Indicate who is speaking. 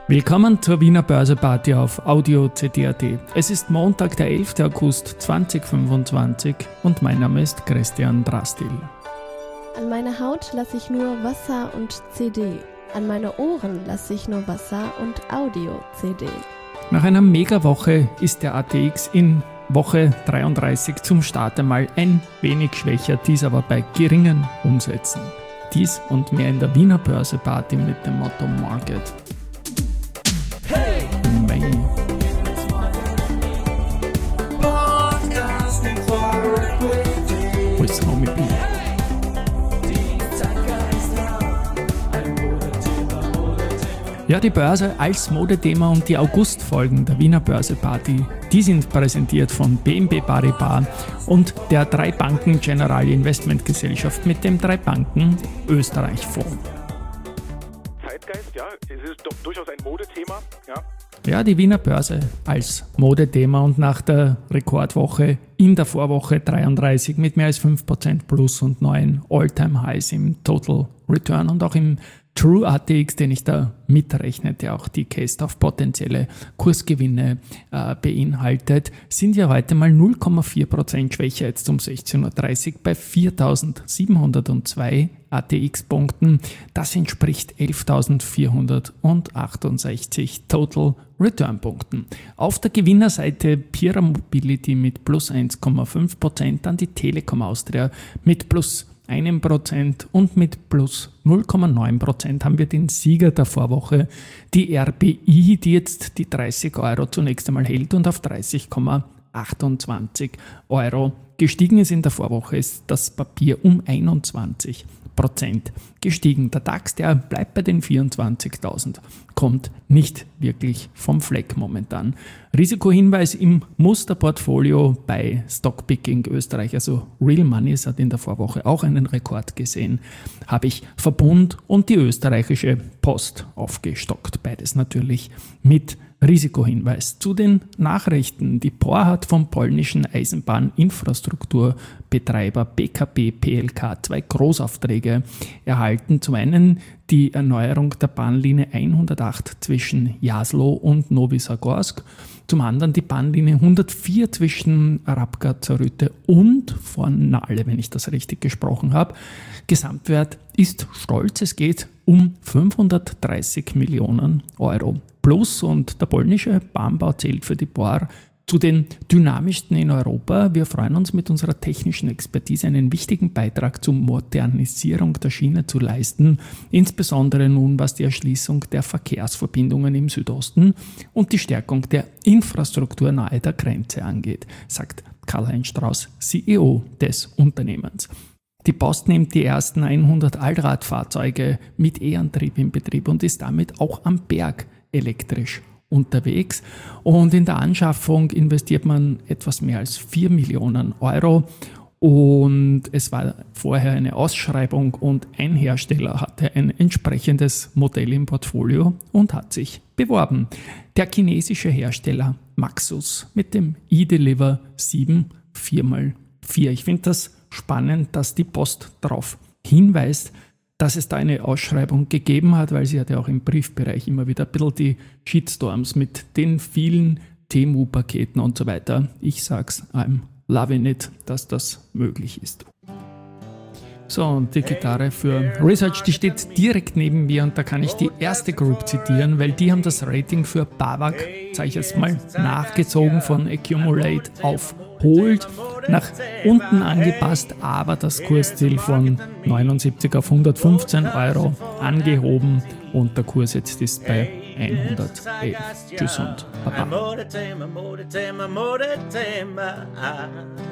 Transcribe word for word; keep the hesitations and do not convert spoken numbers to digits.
Speaker 1: Willkommen zur Wiener Börseparty auf Audio C D punkt A T. Es ist Montag, der elfter August zweitausendfünfundzwanzig und mein Name ist Christian Drastil.
Speaker 2: An meine Haut lasse ich nur Wasser und C D. An meine Ohren lasse ich nur Wasser und Audio-C D.
Speaker 1: Nach einer Megawoche ist der A T X in Woche dreiunddreißig zum Start einmal ein wenig schwächer, dies aber bei geringen Umsätzen. Dies und mehr in der Wiener Börseparty mit dem Motto Market. Hey! May. With Homie B. Ja, die Börse als Modethema und die Augustfolgen der Wiener Börseparty, die sind präsentiert von B N P Paribas und der drei Banken Generali Investment Gesellschaft mit dem drei Banken Österreich Fonds.
Speaker 3: Zeitgeist, ja, es ist doch durchaus ein Modethema, ja.
Speaker 1: Ja, die Wiener Börse als Modethema und nach der Rekordwoche in der Vorwoche dreiunddreißig mit mehr als fünf Prozent plus und neuen All-Time-Highs im Total Return und auch im True A T X, den ich da mitrechne, der auch die Case auf potenzielle Kursgewinne äh, beinhaltet, sind ja heute mal null Komma vier Prozent schwächer jetzt um sechzehn Uhr dreißig bei viertausendsiebenhundertzwei A T X-Punkten. Das entspricht elftausendvierhundertachtundsechzig Total Return-Punkten. Auf der Gewinnerseite Pierer Mobility mit plus eins Komma fünf Prozent, dann die Telekom Austria mit plus ein Prozent und mit plus null Komma neun Prozent haben wir den Sieger der Vorwoche, die R B I, die jetzt die dreißig Euro zunächst einmal hält und auf dreißig Komma achtundzwanzig Euro gestiegen ist. In der Vorwoche ist das Papier um einundzwanzig Prozent gestiegen. Der DAX, der bleibt bei den vierundzwanzigtausend, kommt nicht wirklich vom Fleck momentan. Risikohinweis im Musterportfolio bei Stockpicking Österreich, also Real Money hat in der Vorwoche auch einen Rekord gesehen, habe ich Verbund und die österreichische Post aufgestockt. Beides natürlich mit Risikohinweis. Zu den Nachrichten. Die P O R hat vom polnischen Eisenbahninfrastrukturbetreiber B K P P L K zwei Großaufträge erhalten. Zum einen die Erneuerung der Bahnlinie hundertacht zwischen Jaslo und Nowy Zagorsk. Zum anderen die Bahnlinie hundertvier zwischen Rabka-Zarüte und Fornale, wenn ich das richtig gesprochen habe. Gesamtwert ist stolz, es geht um fünfhundertdreißig Millionen Euro plus und der polnische Bahnbau zählt für die P O R zu den dynamischsten in Europa. Wir freuen uns mit unserer technischen Expertise einen wichtigen Beitrag zur Modernisierung der Schiene zu leisten, insbesondere nun was die Erschließung der Verkehrsverbindungen im Südosten und die Stärkung der Infrastruktur nahe der Grenze angeht, sagt Karl-Heinz Strauß, C E O des Unternehmens. Die Post nimmt die ersten hundert Allradfahrzeuge mit E-Antrieb in Betrieb und ist damit auch am Berg elektrisch unterwegs. Und in der Anschaffung investiert man etwas mehr als vier Millionen Euro. Und es war vorher eine Ausschreibung und ein Hersteller hatte ein entsprechendes Modell im Portfolio und hat sich beworben. Der chinesische Hersteller Maxus mit dem eDeliver sieben vier mal vier. Ich finde das spannend, dass die Post darauf hinweist, dass es da eine Ausschreibung gegeben hat, weil sie hat ja auch im Briefbereich immer wieder ein bisschen die Shitstorms mit den vielen T M U-Paketen und so weiter. Ich sag's, I'm loving it, dass das möglich ist. So, und die Gitarre für Research, die steht direkt neben mir und da kann ich die erste Group zitieren, weil die haben das Rating für B A W A C, sage ich jetzt mal, nachgezogen von Accumulate auf Hold, nach unten angepasst, aber das Kursziel von neunundsiebzig auf hundertfünfzehn Euro angehoben und der Kurs jetzt ist bei hundertelf. Tschüss und Baba.